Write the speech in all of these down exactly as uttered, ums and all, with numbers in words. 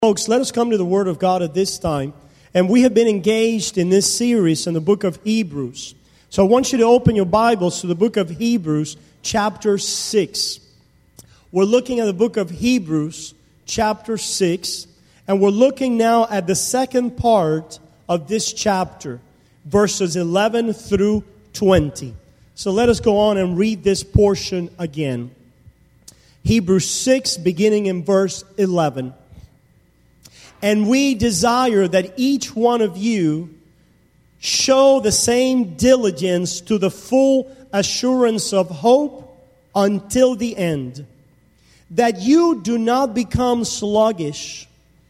Folks, let us come to the Word of God at this time. And we have been engaged in this series in the book of Hebrews. So I want you to open your Bibles to the book of Hebrews, chapter six. We're looking at the book of Hebrews, chapter six. And we're looking now at the second part of this chapter, verses eleven through twenty. So let us go on and read this portion again. Hebrews six, beginning in verse eleven. And we desire that each one of you show the same diligence to the full assurance of hope until the end, that you do not become sluggish,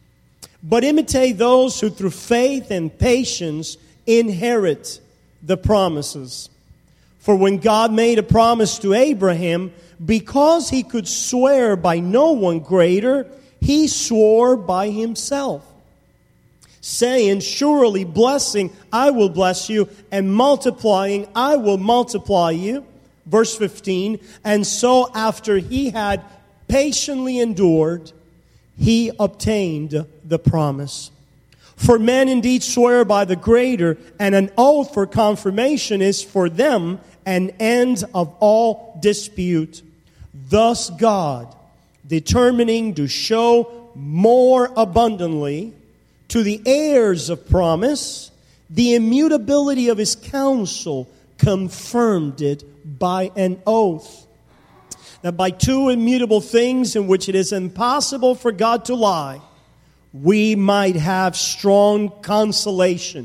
but imitate those who through faith and patience inherit the promises. For when God made a promise to Abraham, because he could swear by no one greater, he swore by himself, saying, surely blessing, I will bless you, and multiplying, I will multiply you. Verse fifteen, and so after he had patiently endured, he obtained the promise. For men indeed swear by the greater, and an oath for confirmation is for them an end of all dispute. Thus God, determining to show more abundantly to the heirs of promise the immutability of his counsel, confirmed it by an oath. That by two immutable things in which it is impossible for God to lie, we might have strong consolation.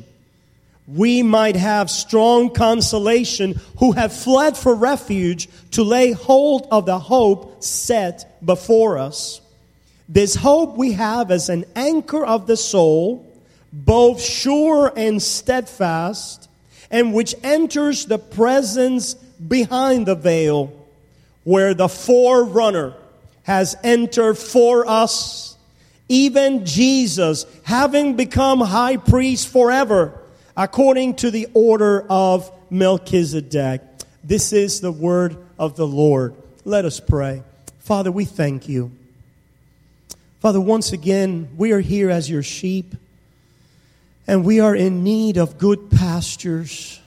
We might have strong consolation who have fled for refuge to lay hold of the hope set before us. This hope we have as an anchor of the soul, both sure and steadfast, and which enters the presence behind the veil, where the forerunner has entered for us, even Jesus, having become high priest forever, according to the order of Melchizedek. This is the word of the Lord. Let us pray. Father, we thank you. Father, once again, we are here as your sheep, and we are in need of good pastures.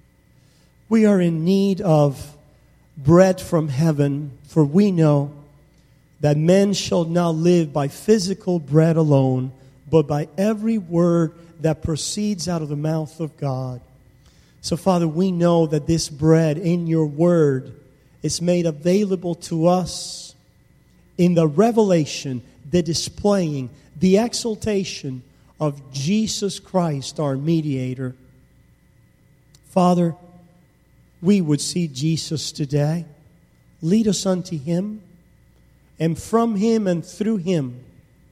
We are in need of bread from heaven, for we know that men shall not live by physical bread alone, but by every word that proceeds out of the mouth of God. So, Father, we know that this bread in your word is made available to us in the revelation, the displaying, the exaltation of Jesus Christ, our mediator. Father, we would see Jesus today. Lead us unto him, and from him and through him,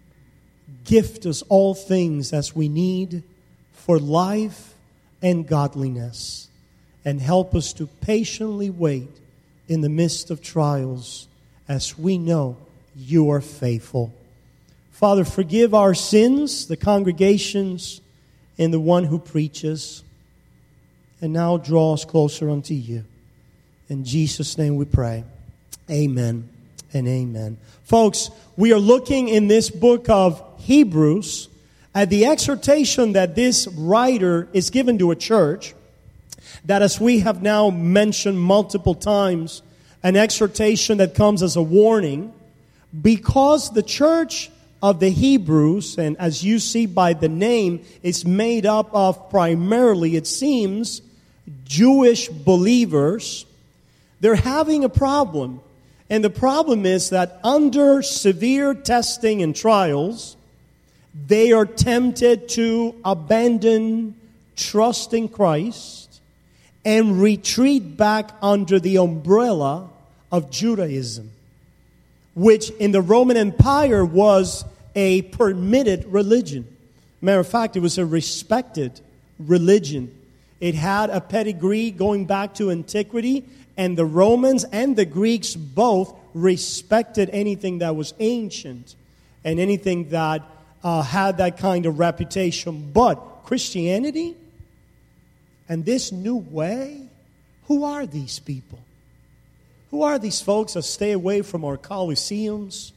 gift us all things as we need for life and godliness, and help us to patiently wait in the midst of trials, as we know you are faithful. Father, forgive our sins, the congregations, and the one who preaches, and now draw us closer unto you. In Jesus' name we pray. Amen and amen. Folks, we are looking in this book of Hebrews at the exhortation that this writer is given to a church, that, as we have now mentioned multiple times, an exhortation that comes as a warning, because the church of the Hebrews, and as you see by the name, is made up of primarily, it seems, Jewish believers. They're having a problem. And the problem is that under severe testing and trials, they are tempted to abandon trust in Christ and retreat back under the umbrella of Judaism, which in the Roman Empire was a permitted religion. Matter of fact, it was a respected religion. It had a pedigree going back to antiquity, and the Romans and the Greeks both respected anything that was ancient and anything that uh, had that kind of reputation. But Christianity and this new way, who are these people? Who are these folks that stay away from our coliseums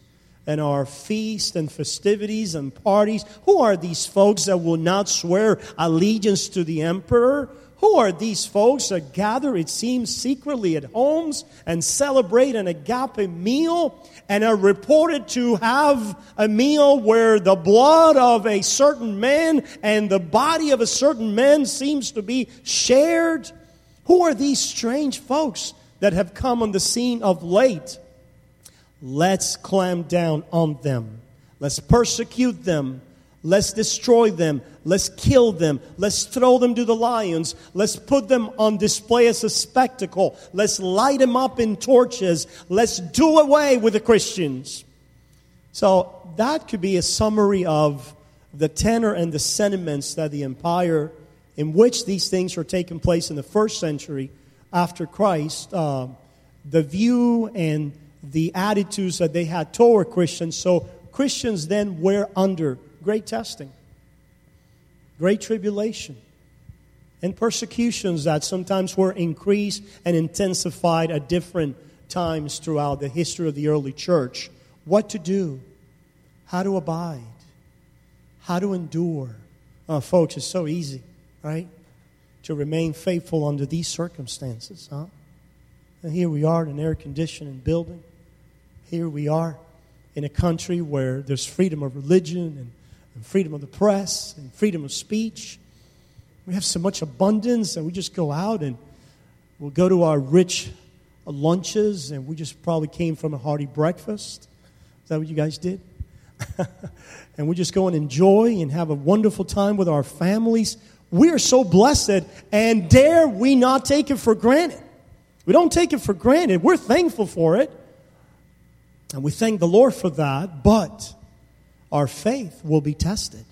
and our feasts and festivities and parties? Who are these folks that will not swear allegiance to the emperor? Who are these folks that gather, it seems, secretly at homes and celebrate an agape meal and are reported to have a meal where the blood of a certain man and the body of a certain man seems to be shared? Who are these strange folks that have come on the scene of late? Let's clamp down on them. Let's persecute them. Let's destroy them. Let's kill them. Let's throw them to the lions. Let's put them on display as a spectacle. Let's light them up in torches. Let's do away with the Christians. So that could be a summary of the tenor and the sentiments that the empire in which these things are taking place in the first century after Christ, uh, the view and the attitudes that they had toward Christians. So Christians then were under great testing, great tribulation, and persecutions that sometimes were increased and intensified at different times throughout the history of the early church. What to do, how to abide, how to endure. Oh, folks, it's so easy, right, to remain faithful under these circumstances, huh? And here we are in an air-conditioned building. Here we are in a country where there's freedom of religion and and freedom of the press, and freedom of speech. We have so much abundance, and we just go out and we'll go to our rich lunches, and we just probably came from a hearty breakfast. Is that what you guys did? And we just go and enjoy and have a wonderful time with our families. We are so blessed, and dare we not take it for granted. We don't take it for granted. We're thankful for it, and we thank the Lord for that, but our faith will be tested.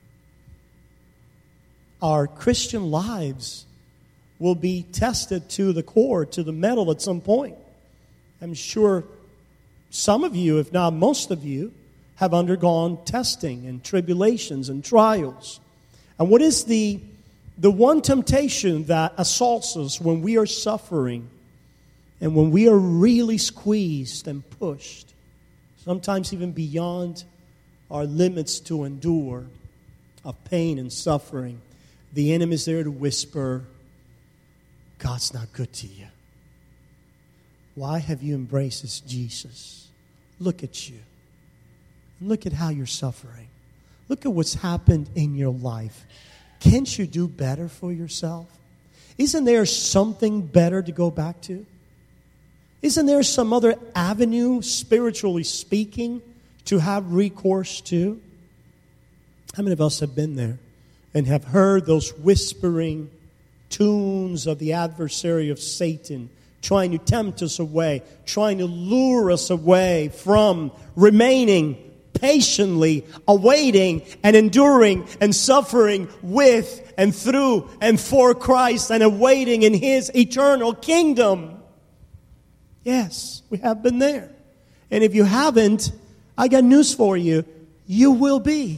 Our Christian lives will be tested to the core, to the metal at some point. I'm sure some of you, if not most of you, have undergone testing and tribulations and trials. And what is the, the one temptation that assaults us when we are suffering and when we are really squeezed and pushed, sometimes even beyond our limits to endure of pain and suffering? The enemy is there to whisper, God's not good to you. Why have you embraced this Jesus? Look at you. Look at how you're suffering. Look at what's happened in your life. Can't you do better for yourself? Isn't there something better to go back to? Isn't there some other avenue, spiritually speaking, to have recourse to? How many of us have been there and have heard those whispering tunes of the adversary of Satan trying to tempt us away, trying to lure us away from remaining patiently, awaiting and enduring and suffering with and through and for Christ and awaiting in His eternal kingdom? Yes, we have been there. And if you haven't, I got news for you. You will be.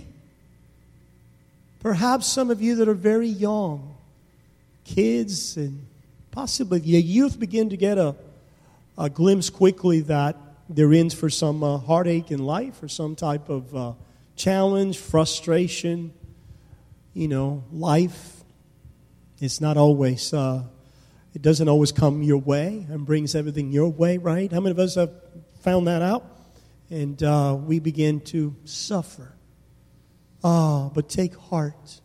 Perhaps some of you that are very young, kids, and possibly the youth begin to get a, a glimpse quickly that they're in for some uh, heartache in life or some type of uh, challenge, frustration. You know, life is not always, uh, it doesn't always come your way and brings everything your way, right? How many of us have found that out? And uh, we begin to suffer. Ah, but take heart.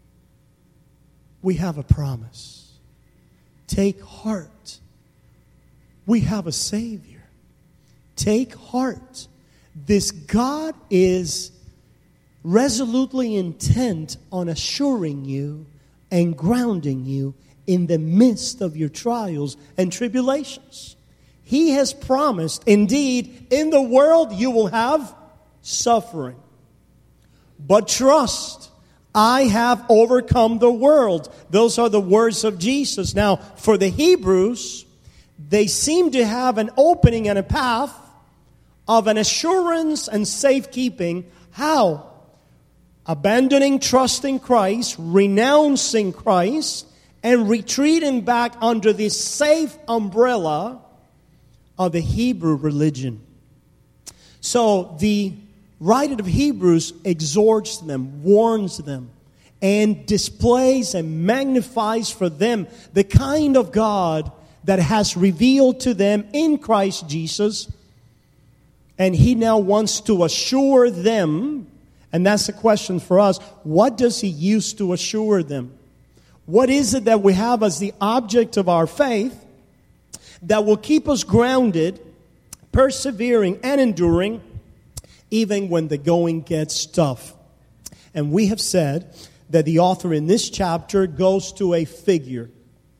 We have a promise. Take heart. We have a Savior. Take heart. This God is resolutely intent on assuring you and grounding you in the midst of your trials and tribulations. He has promised, indeed, in the world you will have suffering. But trust, I have overcome the world. Those are the words of Jesus. Now, for the Hebrews, they seem to have an opening and a path of an assurance and safekeeping. How? Abandoning trust in Christ, renouncing Christ, and retreating back under this safe umbrella of the Hebrew religion. So the writer of Hebrews exhorts them, warns them, and displays and magnifies for them the kind of God that has revealed to them in Christ Jesus. And he now wants to assure them, and that's the question for us, what does he use to assure them? What is it that we have as the object of our faith that will keep us grounded, persevering, and enduring, even when the going gets tough? And we have said that the author in this chapter goes to a figure,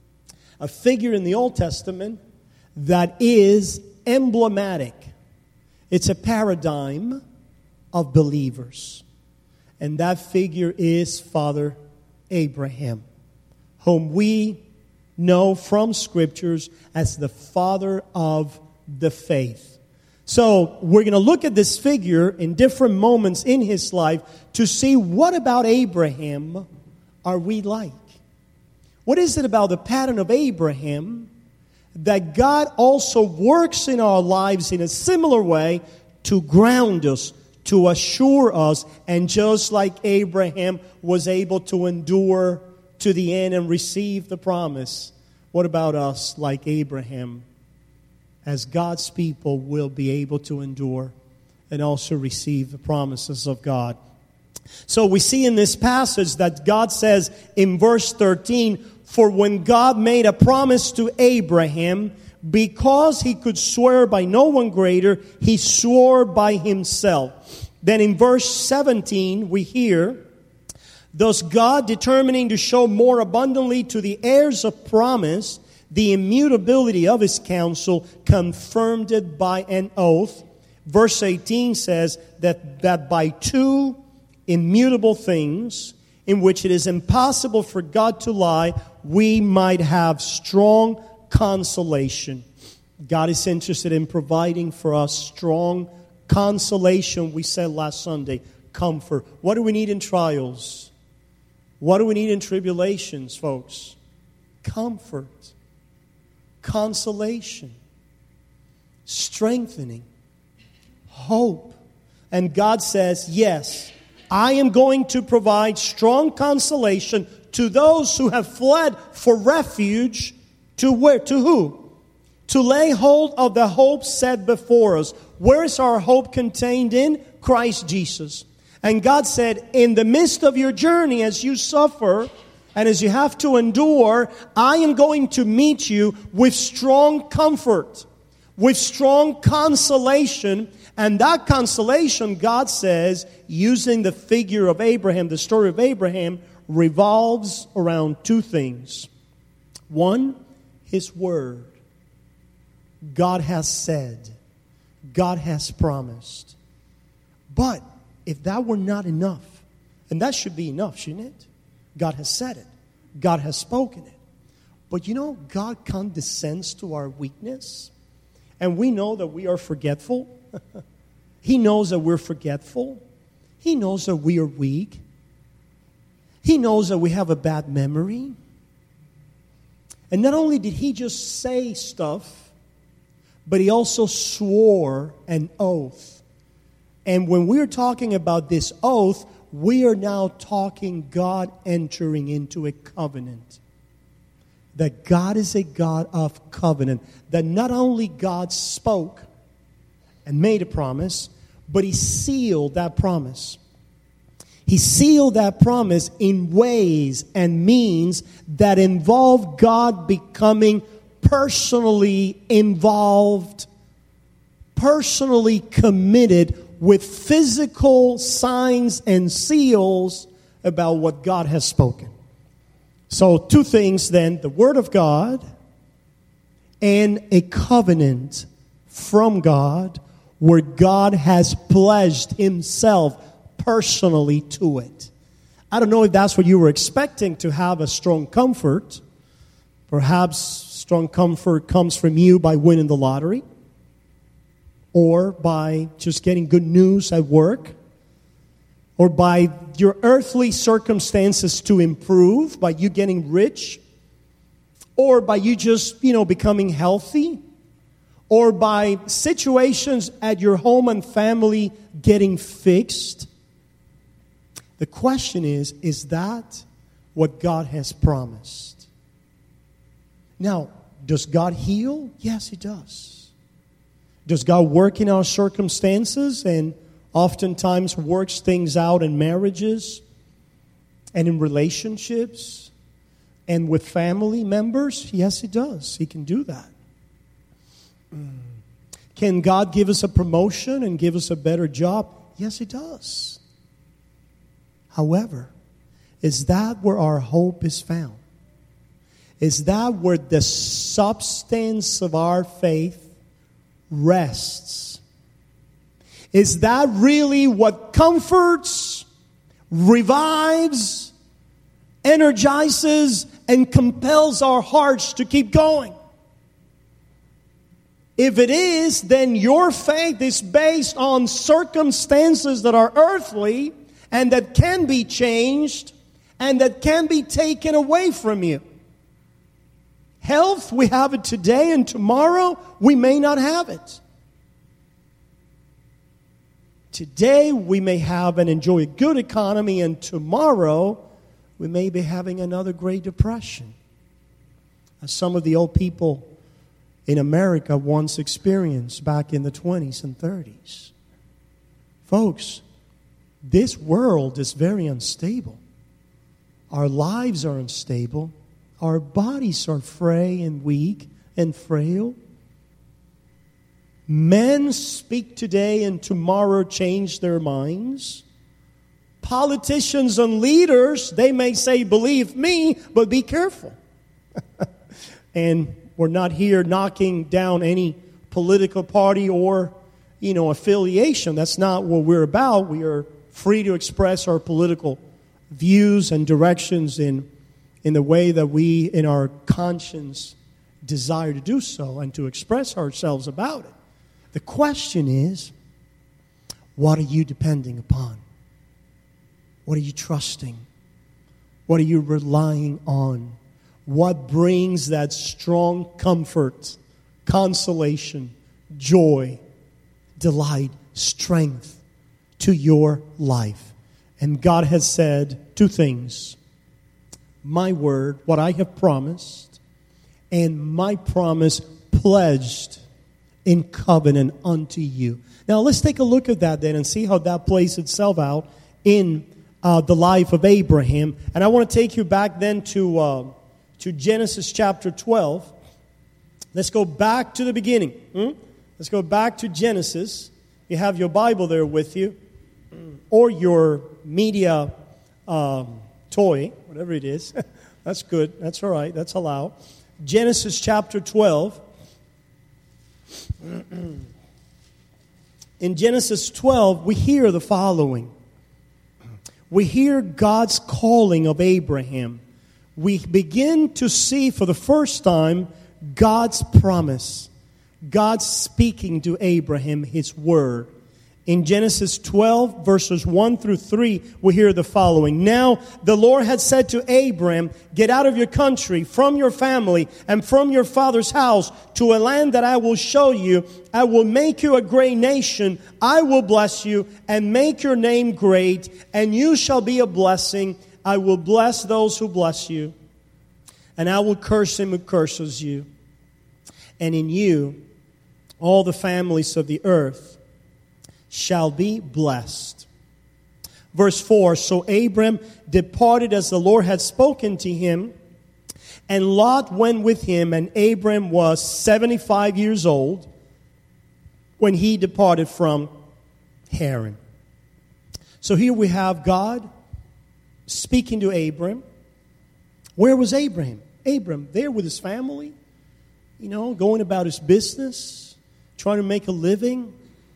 a figure in the Old Testament that is emblematic. It's a paradigm of believers. And that figure is Father Abraham, whom we know from Scriptures as the father of the faith. So we're going to look at this figure in different moments in his life to see what about Abraham are we like? What is it about the pattern of Abraham that God also works in our lives in a similar way to ground us, to assure us, and just like Abraham was able to endure to the end and receive the promise, what about us like Abraham? As God's people will be able to endure and also receive the promises of God. So we see in this passage that God says in verse thirteen, for when God made a promise to Abraham, because he could swear by no one greater, he swore by himself. Then in verse seventeen we hear, thus God, determining to show more abundantly to the heirs of promise the immutability of his counsel, confirmed it by an oath. Verse eighteen says that, that by two immutable things, in which it is impossible for God to lie, we might have strong consolation. God is interested in providing for us strong consolation. We said last Sunday, comfort. What do we need in trials? What do we need in tribulations, folks? Comfort. Consolation, strengthening, hope. And God says, yes, I am going to provide strong consolation to those who have fled for refuge. To where? To who? To lay hold of the hope set before us. Where is our hope contained in? Christ Jesus. And God said, in the midst of your journey, as you suffer, and as you have to endure, I am going to meet you with strong comfort, with strong consolation. And that consolation, God says, using the figure of Abraham, the story of Abraham, revolves around two things. One, his word. God has said. God has promised. But if that were not enough, and that should be enough, shouldn't it? God has said it. God has spoken it. But you know, God condescends to our weakness. And we know that we are forgetful. He knows that we're forgetful. He knows that we are weak. He knows that we have a bad memory. And not only did he just say stuff, but he also swore an oath. And when we're talking about this oath, we are now talking God entering into a covenant. That God is a God of covenant. That not only God spoke and made a promise, but he sealed that promise. He sealed that promise in ways and means that involve God becoming personally involved, personally committed with physical signs and seals about what God has spoken. So two things then, the Word of God and a covenant from God where God has pledged himself personally to it. I don't know if that's what you were expecting, to have a strong comfort. Perhaps strong comfort comes from you by winning the lottery, or by just getting good news at work, or by your earthly circumstances to improve, by you getting rich, or by you just, you know, becoming healthy, or by situations at your home and family getting fixed. The question is, is that what God has promised? Now, does God heal? Yes, He does. Does God work in our circumstances and oftentimes works things out in marriages and in relationships and with family members? Yes, He does. He can do that. Can God give us a promotion and give us a better job? Yes, He does. However, is that where our hope is found? Is that where the substance of our faith rests? Is that really what comforts, revives, energizes, and compels our hearts to keep going? If it is, then your faith is based on circumstances that are earthly and that can be changed and that can be taken away from you. Health, we have it today, and tomorrow we may not have it. Today we may have and enjoy a good economy, and tomorrow we may be having another Great Depression, as some of the old people in America once experienced back in the twenties and thirties. Folks, this world is very unstable. Our lives are unstable. Our bodies are frail and weak and frail. Men speak today and tomorrow change their minds. Politicians and leaders, they may say, believe me, but be careful. And we're not here knocking down any political party or, you know, affiliation. That's not what we're about. We are free to express our political views and directions in, in the way that we, in our conscience, desire to do so and to express ourselves about it. The question is, what are you depending upon? What are you trusting? What are you relying on? What brings that strong comfort, consolation, joy, delight, strength to your life? And God has said two things. My word, what I have promised, and my promise pledged in covenant unto you. Now let's take a look at that then and see how that plays itself out in uh, the life of Abraham. And I want to take you back then to... Uh, to Genesis chapter twelve. Let's go back to the beginning. Hmm? Let's go back to Genesis. You have your Bible there with you, or your media um, toy, whatever it is. That's good. That's all right. That's allowed. Genesis chapter twelve. In Genesis twelve, we hear the following. We hear God's calling of Abraham. We begin to see for the first time God's promise. God speaking to Abraham His word. In Genesis twelve, verses one through three, we hear the following. Now the Lord had said to Abram, get out of your country, from your family, and from your father's house, to a land that I will show you. I will make you a great nation. I will bless you and make your name great, and you shall be a blessing. I will bless those who bless you, and I will curse him who curses you. And in you, all the families of the earth shall be blessed. Verse four, so Abram departed as the Lord had spoken to him, and Lot went with him, and Abram was seventy-five years old when he departed from Haran. So here we have God speaking to Abram. Where was Abraham? Abram there with his family, you know, going about his business, trying to make a living.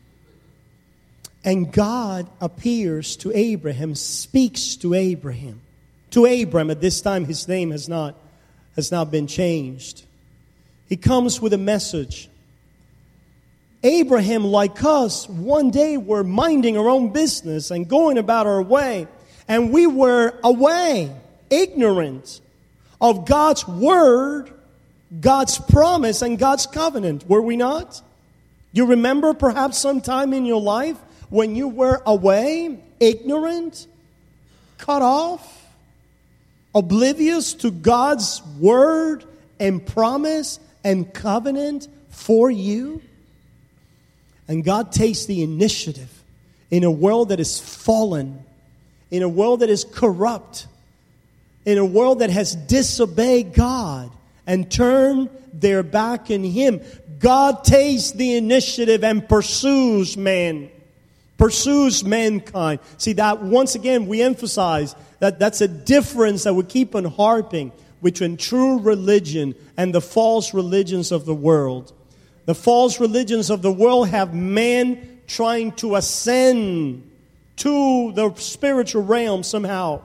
And God appears to Abraham, speaks to Abraham. To Abram, at this time his name has not, has not been changed. He comes with a message. Abraham, like us, one day were minding our own business and going about our way. And we were away, ignorant of God's word, God's promise and God's covenant, were we not? You remember perhaps sometime in your life when you were away, ignorant, cut off, oblivious to God's word and promise and covenant for you? And God takes the initiative in a world that is fallen, in a world that is corrupt, in a world that has disobeyed God and turned their back on Him. God takes the initiative and pursues man, pursues mankind. See, that once again we emphasize that that's a difference that we keep on harping between true religion and the false religions of the world. The false religions of the world have man trying to ascend to the spiritual realm somehow.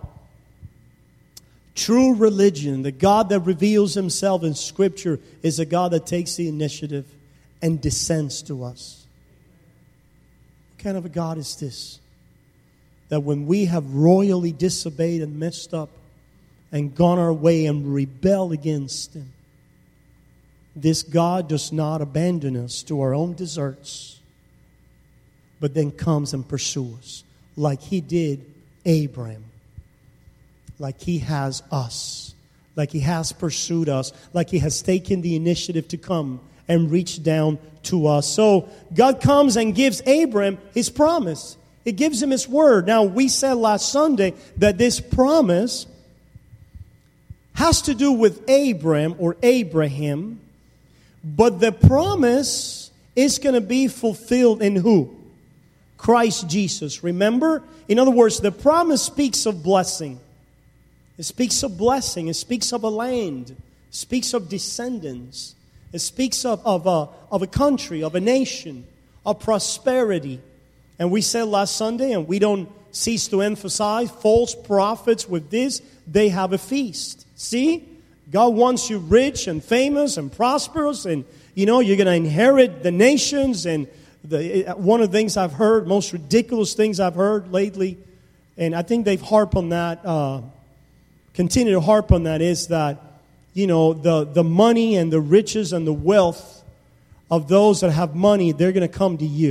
True religion, the God that reveals Himself in Scripture, is a God that takes the initiative and descends to us. What kind of a God is this? That when we have royally disobeyed and messed up and gone our way and rebelled against Him, this God does not abandon us to our own deserts, but then comes and pursues us like He did Abraham, like He has us, like He has pursued us, like He has taken the initiative to come and reach down to us. So God comes and gives Abraham His promise. He gives him His word. Now, we said last Sunday that this promise has to do with Abraham or Abraham, but the promise is going to be fulfilled in who? Christ Jesus. Remember? In other words, the promise speaks of blessing. It speaks of blessing. It speaks of a land. It speaks of descendants. It speaks of, of, a, of a country, of a nation, of prosperity. And we said last Sunday, and we don't cease to emphasize, false prophets with this, they have a feast. See? God wants you rich and famous and prosperous, and, you know, you're going to inherit the nations. And the, one of the things I've heard, most ridiculous things I've heard lately, and I think they've harped on that, uh, continue to harp on that, is that, you know, the, the money and the riches and the wealth of those that have money, they're going to come to you.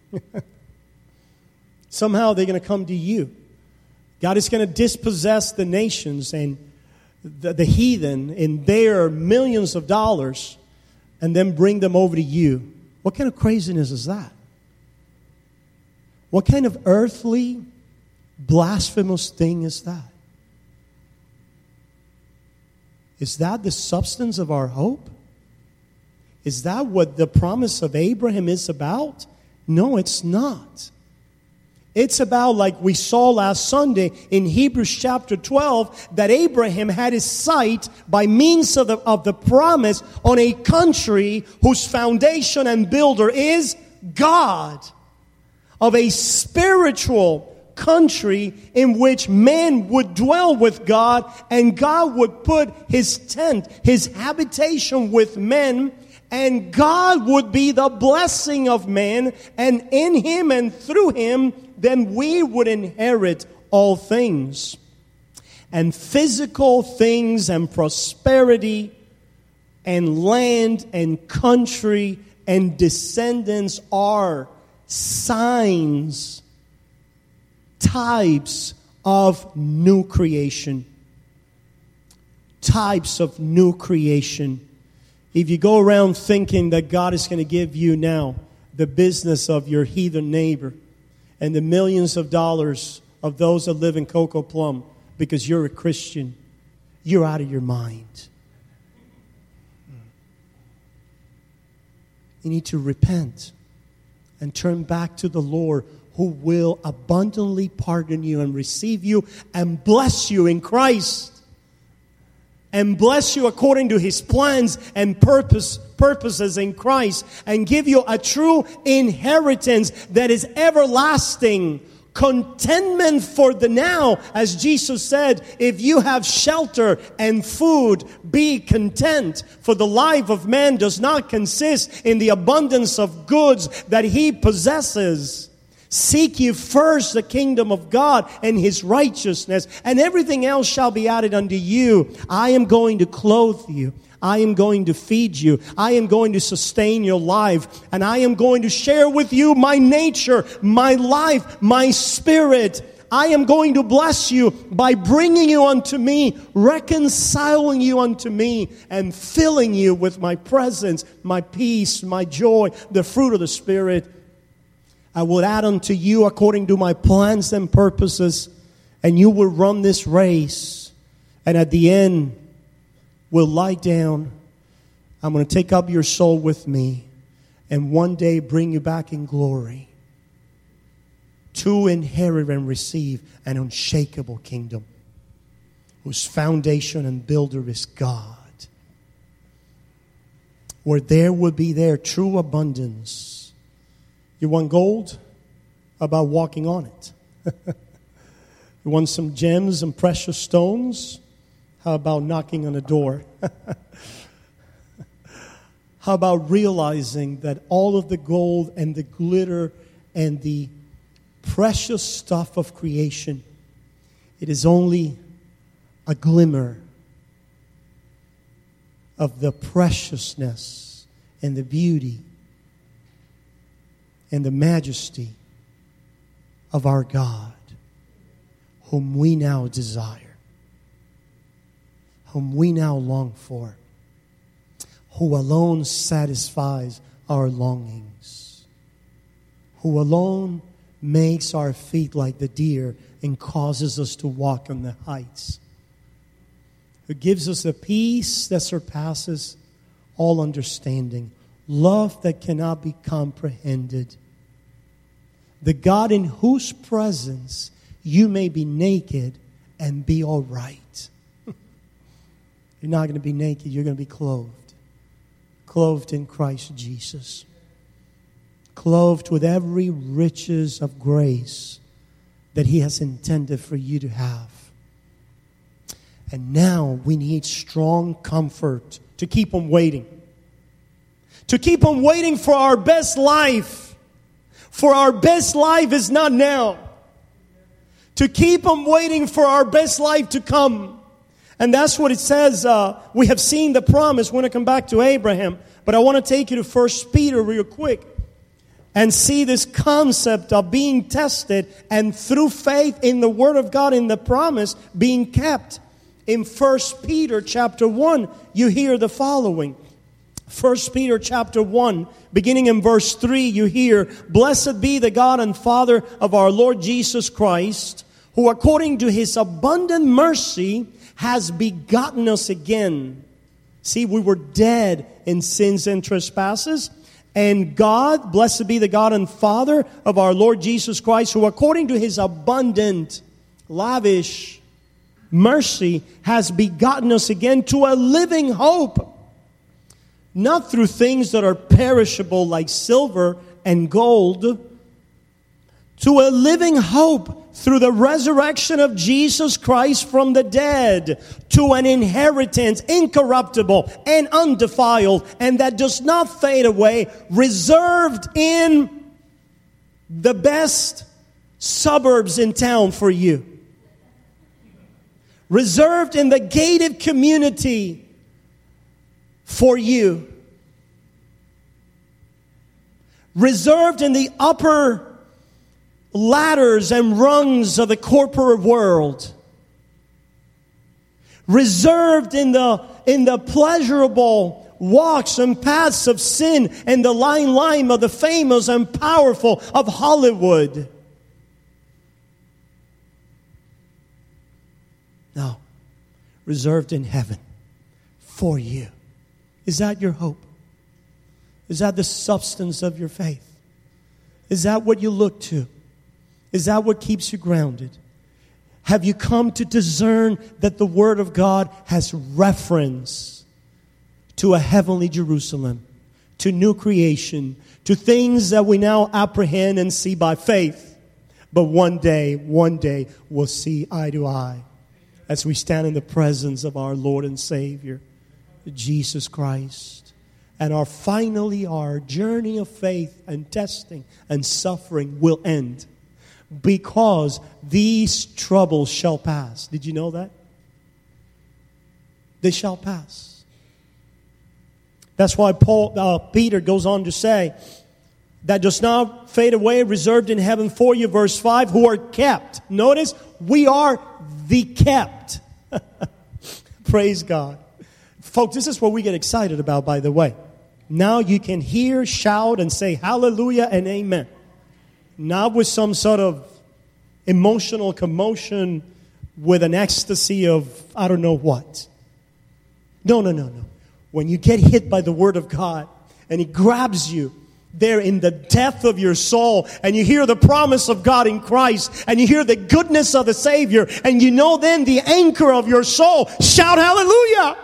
Somehow they're going to come to you. God is going to dispossess the nations and the, the heathen in their millions of dollars and then bring them over to you. What kind of craziness is that? What kind of earthly, blasphemous thing is that? Is that the substance of our hope? Is that what the promise of Abraham is about? No, it's not. It's about, like we saw last Sunday in Hebrews chapter twelve, that Abraham had his sight by means of the, of the promise on a country whose foundation and builder is God. Of a spiritual country in which man would dwell with God, and God would put His tent, His habitation with men, and God would be the blessing of man, and in Him and through Him, then we would inherit all things. And physical things and prosperity and land and country and descendants are signs, types of new creation. Types of new creation. If you go around thinking that God is going to give you now the business of your heathen neighbor and the millions of dollars of those that live in Cocoa Plum because you're a Christian, you're out of your mind. You need to repent and turn back to the Lord, who will abundantly pardon you and receive you and bless you in Christ. And bless you according to His plans and purpose, purposes in Christ. And give you a true inheritance that is everlasting. Contentment for the now. As Jesus said, if you have shelter and food, be content. For the life of man does not consist in the abundance of goods that he possesses. Seek ye first the kingdom of God and His righteousness, and everything else shall be added unto you. I am going to clothe you. I am going to feed you. I am going to sustain your life. And I am going to share with you my nature, my life, my spirit. I am going to bless you by bringing you unto me, reconciling you unto me, and filling you with my presence, my peace, my joy, the fruit of the Spirit. I will add unto you according to my plans and purposes, and you will run this race. And at the end, will lie down. I'm going to take up your soul with me, and one day bring you back in glory to inherit and receive an unshakable kingdom whose foundation and builder is God. Where there will be there true abundance. You want gold? How about walking on it? You want some gems and precious stones? How about knocking on a door? How about realizing that all of the gold and the glitter and the precious stuff of creation, it is only a glimmer of the preciousness and the beauty and the majesty of our God, whom we now desire, whom we now long for, who alone satisfies our longings, who alone makes our feet like the deer and causes us to walk on the heights, who gives us a peace that surpasses all understanding, love that cannot be comprehended, the God in whose presence you may be naked and be all right. You're not going to be naked, you're going to be clothed. Clothed in Christ Jesus. Clothed with every riches of grace that He has intended for you to have. And now we need strong comfort to keep on waiting. To keep on waiting for our best life. For our best life is not now. To keep on waiting for our best life to come. And that's what it says. Uh, we have seen the promise. We're going to come back to Abraham. But I want to take you to First Peter real quick. And see this concept of being tested and through faith in the Word of God, in the promise, being kept. In First Peter chapter one, you hear the following. First Peter chapter one, beginning in verse three, you hear, "Blessed be the God and Father of our Lord Jesus Christ, who according to His abundant mercy has begotten us again." See, we were dead in sins and trespasses. And God, blessed be the God and Father of our Lord Jesus Christ, who according to His abundant, lavish mercy has begotten us again to a living hope. Not through things that are perishable like silver and gold. To a living hope through the resurrection of Jesus Christ from the dead, to an inheritance incorruptible and undefiled, and that does not fade away, reserved in the best suburbs in town for you. Reserved in the gated community for you. Reserved in the upper ladders and rungs of the corporate world. Reserved in the in the pleasurable walks and paths of sin and the line line of the famous and powerful of Hollywood. No. Reserved in heaven for you. Is that your hope? Is that the substance of your faith? Is that what you look to? Is that what keeps you grounded? Have you come to discern that the Word of God has reference to a heavenly Jerusalem, to new creation, to things that we now apprehend and see by faith? But one day, one day, we'll see eye to eye as we stand in the presence of our Lord and Savior, Jesus Christ. And our finally, our journey of faith and testing and suffering will end. Because these troubles shall pass. Did you know that? They shall pass. That's why Paul, uh, Peter goes on to say, that does not fade away, reserved in heaven for you, verse five, who are kept. Notice, we are the kept. Praise God. Folks, this is what we get excited about, by the way. Now you can hear, shout, and say hallelujah and amen. Not with some sort of emotional commotion, with an ecstasy of I don't know what. No, no, no, no. When you get hit by the Word of God, and He grabs you, there in the depth of your soul, and you hear the promise of God in Christ, and you hear the goodness of the Savior, and you know then the anchor of your soul, shout hallelujah.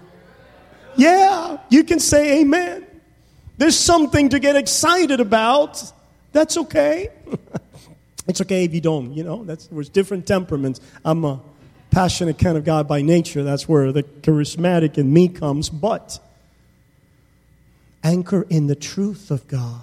Yeah, you can say amen. There's something to get excited about. That's okay. It's okay if you don't, you know, that's, there's different temperaments. I'm a passionate kind of guy by nature. That's where the charismatic in me comes, but anchor in the truth of God,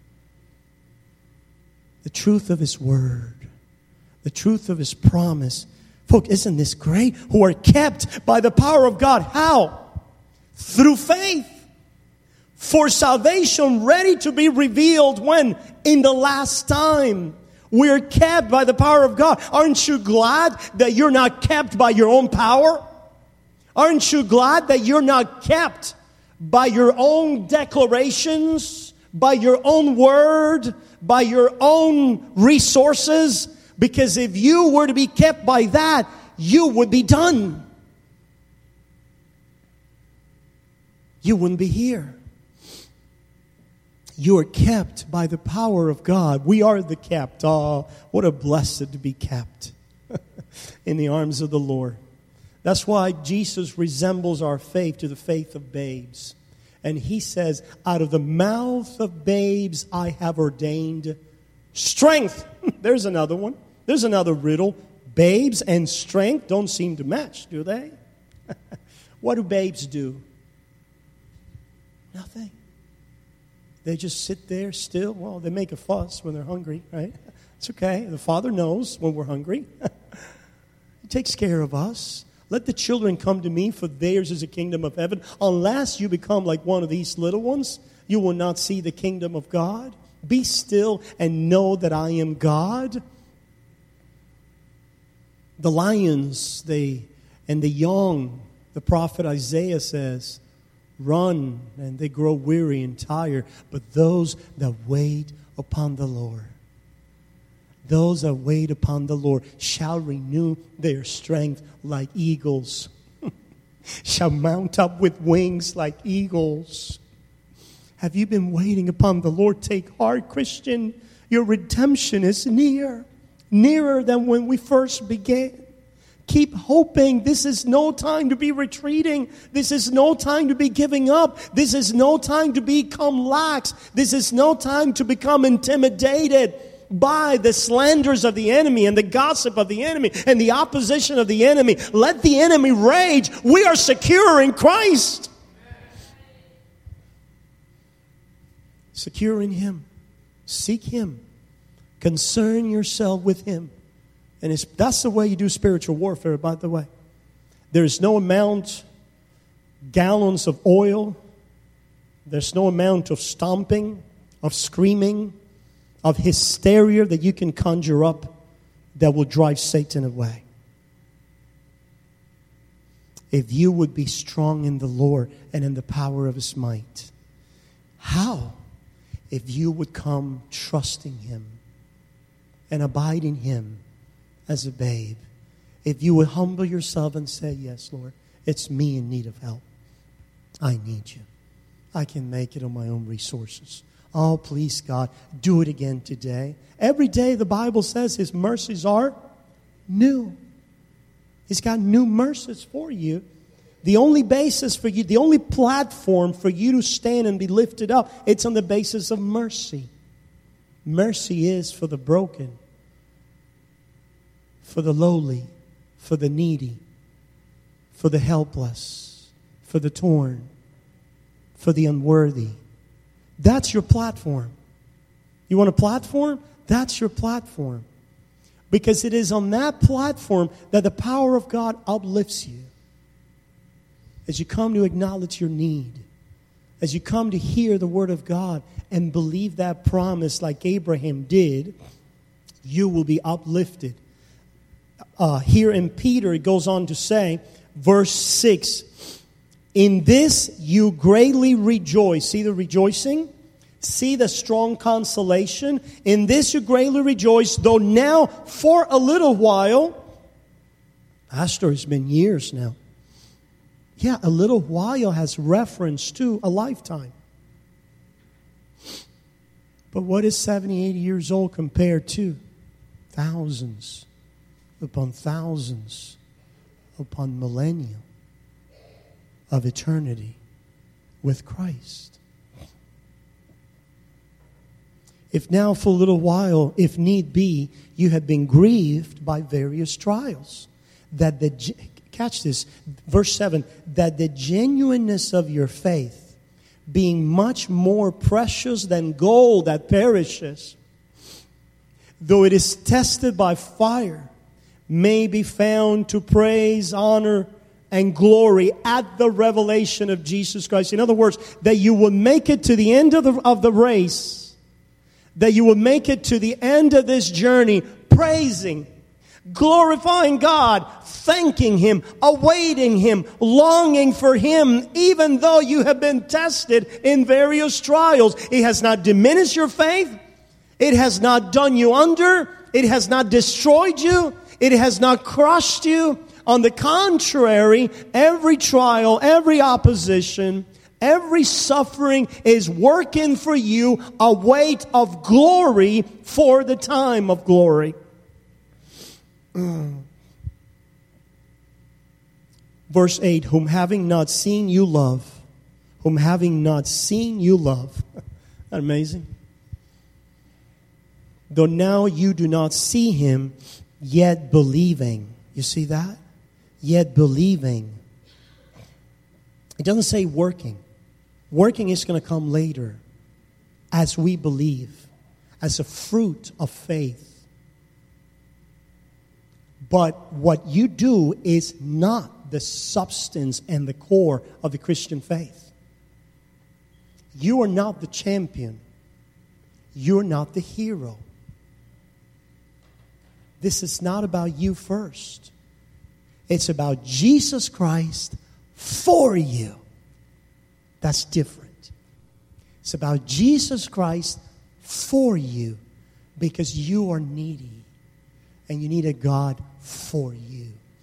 the truth of His Word, the truth of His promise. Folks, isn't this great? Who are kept by the power of God. How? Through faith. For salvation ready to be revealed when? In the last time. We're kept by the power of God. Aren't you glad that you're not kept by your own power? Aren't you glad that you're not kept by your own declarations, by your own word, by your own resources? Because if you were to be kept by that, you would be done. You wouldn't be here. You are kept by the power of God. We are the kept. Oh, what a blessed to be kept in the arms of the Lord. That's why Jesus resembles our faith to the faith of babes. And He says, out of the mouth of babes I have ordained strength. There's another one. There's another riddle. Babes and strength don't seem to match, do they? What do babes do? Nothing. They just sit there still. Well, they make a fuss when they're hungry, right? It's okay. The Father knows when we're hungry. He takes care of us. Let the children come to me, for theirs is the kingdom of heaven. Unless you become like one of these little ones, you will not see the kingdom of God. Be still and know that I am God. The lions, they and the young, the prophet Isaiah says, run and they grow weary and tired. But those that wait upon the Lord, those that wait upon the Lord shall renew their strength like eagles, shall mount up with wings like eagles. Have you been waiting upon the Lord? Take heart, Christian. Your redemption is near, nearer than when we first began. Keep hoping. This is no time to be retreating. This is no time to be giving up. This is no time to become lax. This is no time to become intimidated by the slanders of the enemy and the gossip of the enemy and the opposition of the enemy. Let the enemy rage. We are secure in Christ. Secure in Him. Seek Him. Concern yourself with Him. And it's, that's the way you do spiritual warfare, by the way. There's no amount, gallons of oil. There's no amount of stomping, of screaming, of hysteria that you can conjure up that will drive Satan away. If you would be strong in the Lord and in the power of His might. How? If you would come trusting Him and abide in Him as a babe. If you would humble yourself and say, yes, Lord, it's me in need of help. I need you. I can make it on my own resources. Oh, please, God, do it again today. Every day the Bible says His mercies are new. He's got new mercies for you. The only basis for you, the only platform for you to stand and be lifted up, it's on the basis of mercy. Mercy is for the broken, for the lowly, for the needy, for the helpless, for the torn, for the unworthy. That's your platform. You want a platform? That's your platform. Because it is on that platform that the power of God uplifts you. As you come to acknowledge your need, as you come to hear the Word of God and believe that promise like Abraham did, you will be uplifted. Uh, here in Peter, it goes on to say, verse six, in this you greatly rejoice. See the rejoicing? See the strong consolation? In this you greatly rejoice, though now for a little while, Pastor, it's been years now. Yeah, a little while has reference to a lifetime. But what is seventy, eighty years old compared to thousands upon thousands upon millennia of eternity with Christ? If now for a little while, if need be, you have been grieved by various trials, that the catch this, verse seven, that the genuineness of your faith, being much more precious than gold that perishes, though it is tested by fire, may be found to praise, honor, and glory at the revelation of Jesus Christ. In other words, that you will make it to the end of the, of the race, that you will make it to the end of this journey praising, glorifying God, thanking Him, awaiting Him, longing for Him, even though you have been tested in various trials. It has not diminished your faith. It has not done you under. It has not destroyed you. It has not crushed you. On the contrary, every trial, every opposition, every suffering is working for you a weight of glory for the time of glory. Mm. Verse eight, whom having not seen you love, whom having not seen you love. Isn't that amazing? Though now you do not see Him, yet believing. You see that? Yet believing. It doesn't say working. Working is going to come later as we believe, as a fruit of faith. But what you do is not the substance and the core of the Christian faith. You are not the champion. You're not the hero. This is not about you first. It's about Jesus Christ for you. That's different. It's about Jesus Christ for you because you are needy and you need a God for you.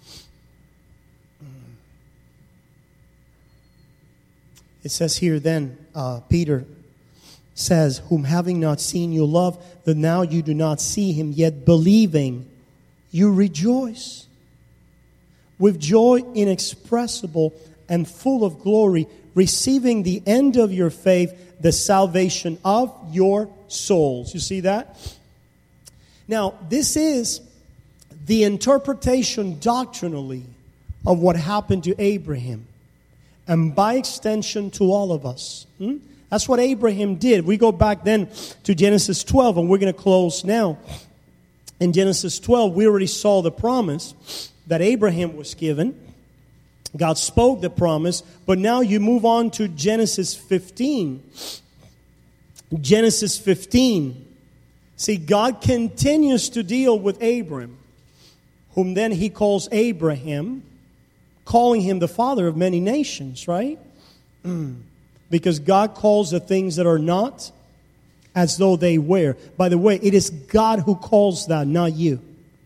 It says here then, uh, Peter says, whom having not seen you love, that now you do not see Him, yet believing you rejoice with joy inexpressible and full of glory, receiving the end of your faith, the salvation of your souls. You see that? Now, this is the interpretation doctrinally of what happened to Abraham, and by extension to all of us. Hmm? That's what Abraham did. We go back then to Genesis twelve, and we're going to close now. In Genesis twelve, we already saw the promise that Abraham was given. God spoke the promise, but now you move on to Genesis fifteen. Genesis fifteen. See, God continues to deal with Abram, whom then He calls Abraham, calling him the father of many nations, right? Because God calls the things that are not as though they were. By the way, it is God who calls that, not you.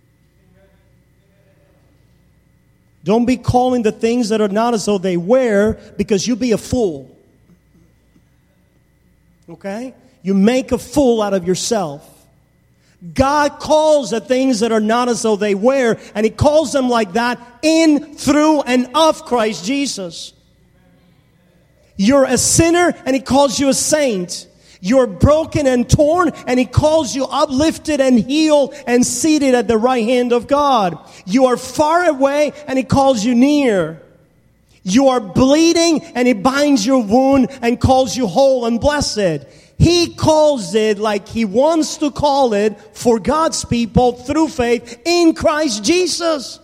Don't be calling the things that are not as though they were, because you'll be a fool. Okay? You make a fool out of yourself. God calls the things that are not as though they were, and He calls them like that in, through, and of Christ Jesus. You're a sinner, and He calls you a saint. You're broken and torn, and He calls you uplifted and healed and seated at the right hand of God. You are far away, and He calls you near. You are bleeding, and He binds your wound and calls you whole and blessed. He calls it like He wants to call it for God's people through faith in Christ Jesus.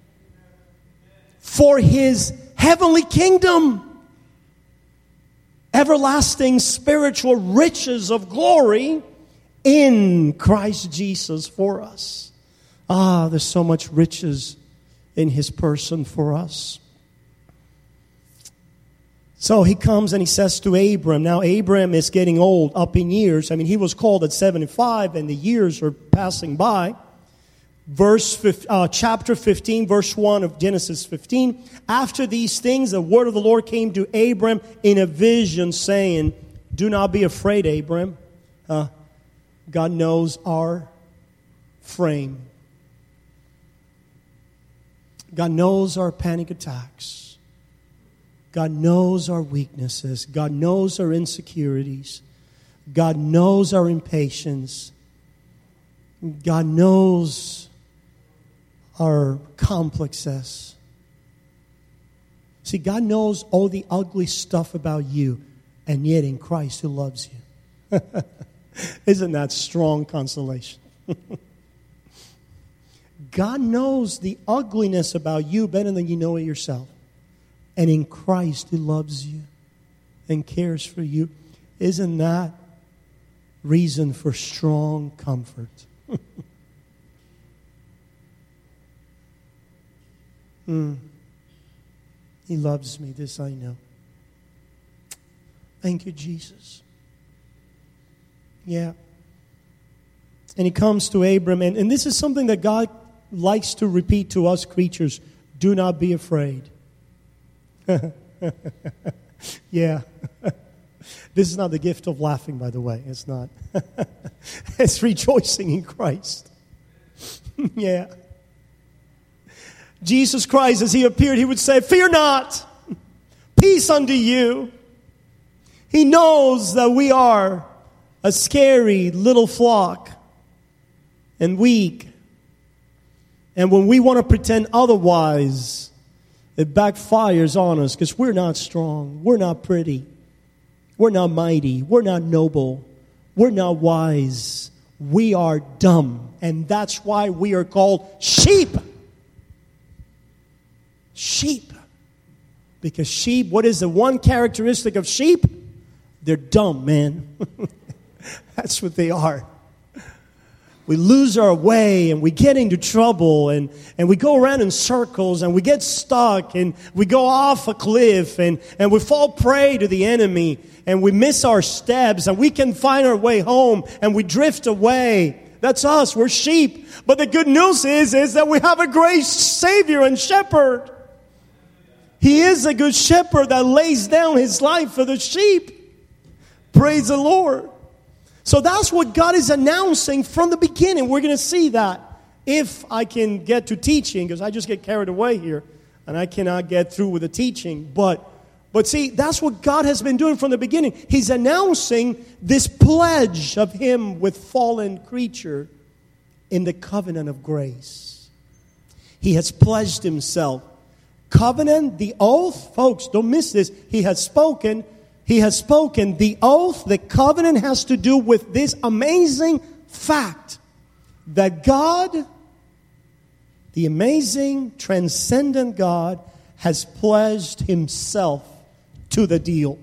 For His heavenly kingdom. everlasting spiritual riches of glory in Christ Jesus for us. Ah, there's so much riches in His person for us. So he comes and he says to Abram, now Abram is getting old, up in years. I mean, he was called at seventy-five and the years are passing by. Verse, uh, chapter fifteen, verse one of Genesis fifteen. After these things, the word of the Lord came to Abram in a vision, saying, do not be afraid, Abram. Uh, God knows our frame. God knows our panic attacks. God knows our weaknesses. God knows our insecurities. God knows our impatience. God knows our complexes. See, God knows all the ugly stuff about you, and yet in Christ He loves you. Isn't that strong consolation? God knows the ugliness about you better than you know it yourself. And in Christ He loves you and cares for you. Isn't that reason for strong comfort? mm. He loves me, this I know. Thank you, Jesus. Yeah. And He comes to Abram, and, and this is something that God likes to repeat to us creatures. Do not be afraid. Yeah. This is not the gift of laughing, by the way. It's not. It's rejoicing in Christ. Yeah. Jesus Christ, as He appeared, He would say, fear not. Peace unto you. He knows that we are a scary little flock and weak. And when we want to pretend otherwise, it backfires on us because we're not strong. We're not pretty. We're not mighty. We're not noble. We're not wise. We are dumb. And that's why we are called sheep. Sheep. Because sheep, what is the one characteristic of sheep? They're dumb, man. That's what they are. We lose our way and we get into trouble and, and we go around in circles and we get stuck and we go off a cliff and, and we fall prey to the enemy and we miss our steps and we can find our way home and we drift away. That's us. We're sheep. But the good news is, is that we have a great Savior and Shepherd. He is a good shepherd that lays down His life for the sheep. Praise the Lord. So that's what God is announcing from the beginning. We're going to see that if I can get to teaching, because I just get carried away here and I cannot get through with the teaching. But, but see, that's what God has been doing from the beginning. He's announcing this pledge of Him with fallen creature in the covenant of grace. He has pledged Himself. Covenant, the oath, folks, don't miss this. He has spoken. He has spoken. The oath, the covenant has to do with this amazing fact that God, the amazing, transcendent God, has pledged Himself to the deal.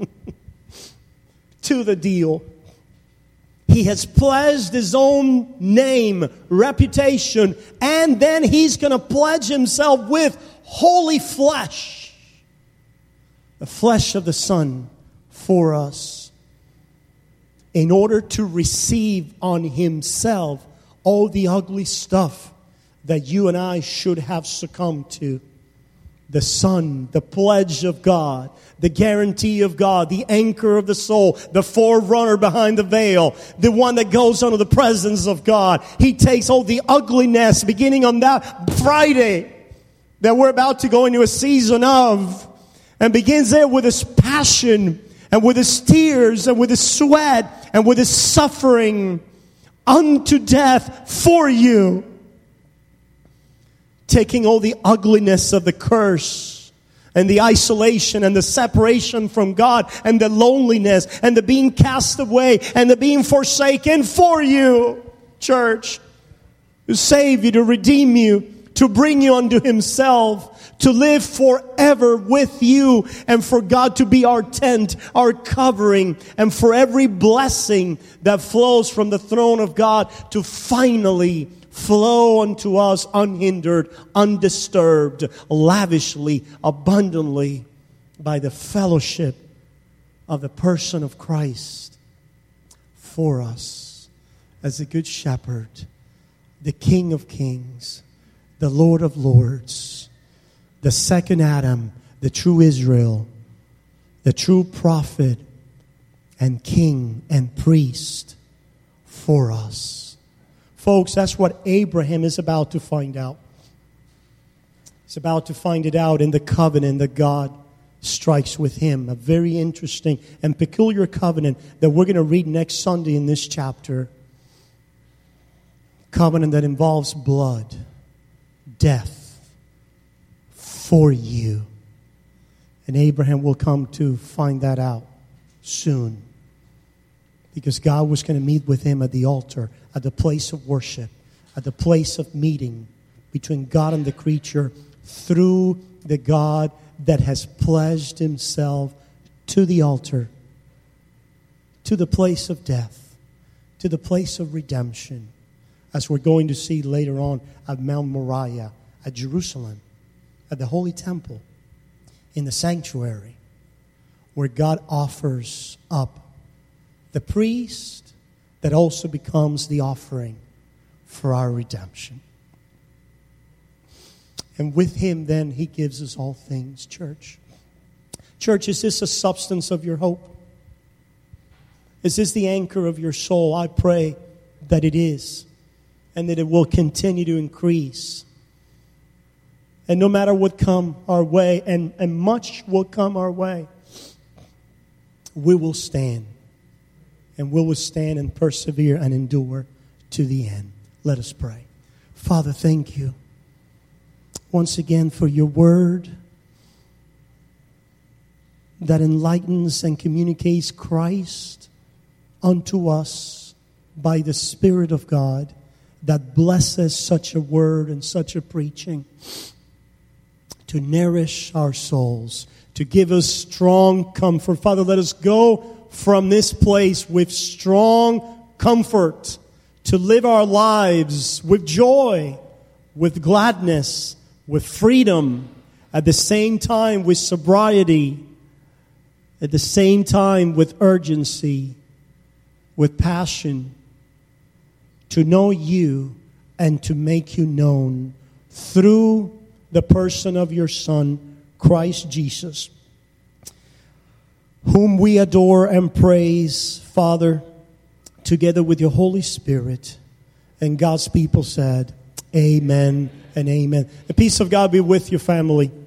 To the deal. He has pledged His own name, reputation, and then He's going to pledge Himself with holy flesh. The flesh of the Son. For us, in order to receive on Himself all the ugly stuff that you and I should have succumbed to. The Son, the pledge of God, the guarantee of God, the anchor of the soul, the forerunner behind the veil, the one that goes under the presence of God. He takes all the ugliness beginning on that Friday that we're about to go into a season of, and begins there with His passion and with His tears, and with His sweat, and with His suffering unto death for you. Taking all the ugliness of the curse, and the isolation, and the separation from God, and the loneliness, and the being cast away, and the being forsaken for you, church. To save you, to redeem you, to bring you unto himself, to live forever with you, and for God to be our tent, our covering, and for every blessing that flows from the throne of God to finally flow unto us unhindered, undisturbed, lavishly, abundantly by the fellowship of the person of Christ for us as the Good Shepherd, the King of Kings, the Lord of Lords, the second Adam, the true Israel, the true prophet and king and priest for us. Folks, that's what Abraham is about to find out. He's about to find it out in the covenant that God strikes with him. A very interesting and peculiar covenant that we're going to read next Sunday in this chapter. Covenant that involves blood, death for you. And Abraham will come to find that out soon. Because God was going to meet with him at the altar, at the place of worship, at the place of meeting between God and the creature through the God that has pledged himself to the altar, to the place of death, to the place of redemption, as we're going to see later on at Mount Moriah, at Jerusalem, at the Holy Temple, in the sanctuary, where God offers up the priest that also becomes the offering for our redemption. And with him, then, he gives us all things, church. Church, is this a substance of your hope? Is this the anchor of your soul? I pray that it is, and that it will continue to increase. And no matter what come our way, and, and much will come our way, we will stand. And will withstand and persevere and endure to the end. Let us pray. Father, thank you once again for your word that enlightens and communicates Christ unto us by the Spirit of God, that blesses such a word and such a preaching to nourish our souls, to give us strong comfort. Father, let us go from this place with strong comfort, to live our lives with joy, with gladness, with freedom, at the same time with sobriety, at the same time with urgency, with passion, to know you and to make you known through the person of your Son, Christ Jesus, whom we adore and praise, Father, together with your Holy Spirit. And God's people said, amen and amen. The peace of God be with your family.